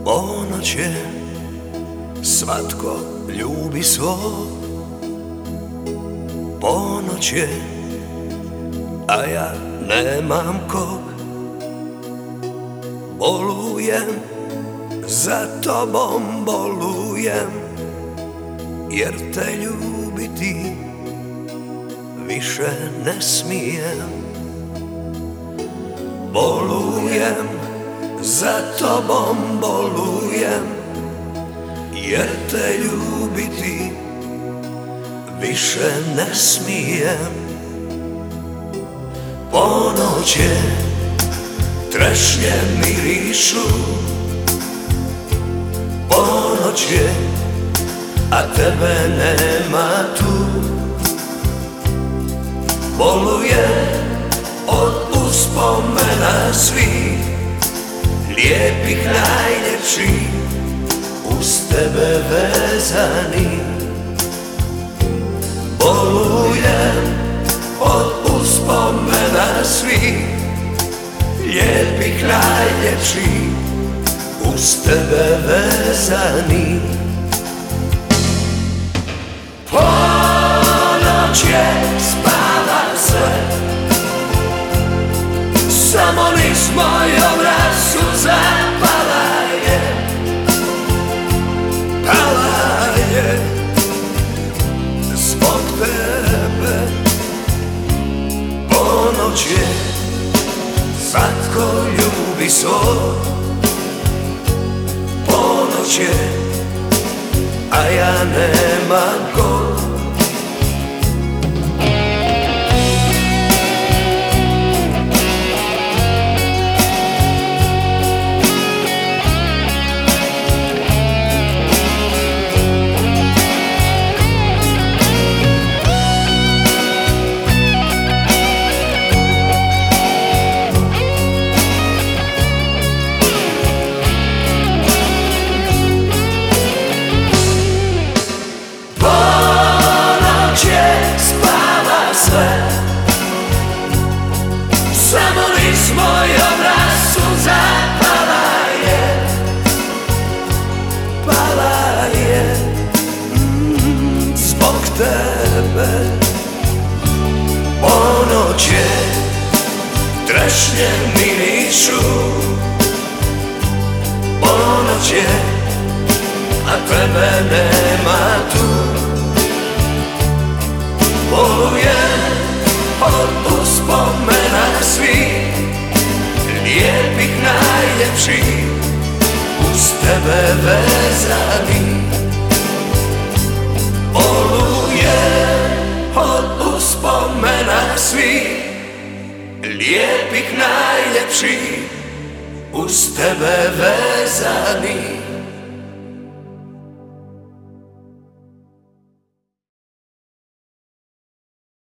Ponoć je, svatko ljubi svog. Ponoć je, a ja nemam kog. Bolujem, za tobom bolujem, jer te ljubiti više ne smijem. Bolujem, za tobom bolujem, jer te ljubiti više ne smijem. Ponoć je, trešnje mirišu. Ponoć je, a tebe nema tu. Bolujem od uspomena svih, lijepih najljepših, uz tebe vezani. Bolujem od uspomena svih, lijepih najljepših, uz tebe vezani. Ponoć je, spava sve, samo niz moj obraz suza pala je. Pala je zbog tebe. Ponoć je, svatko ljubi svog. Ponoć je, a ja nemam kog. Samo niz moj obraz suza pala je. Pala je zbog tebe. Ponoć je, trešnje mirišu. Ponoć je, a tebe nema tu. Bolujem od uspomena svih, lijepih najljepših, uz tebe vezani. Bolujem od uspomena svih, lijepih najljepših, uz tebe vezani.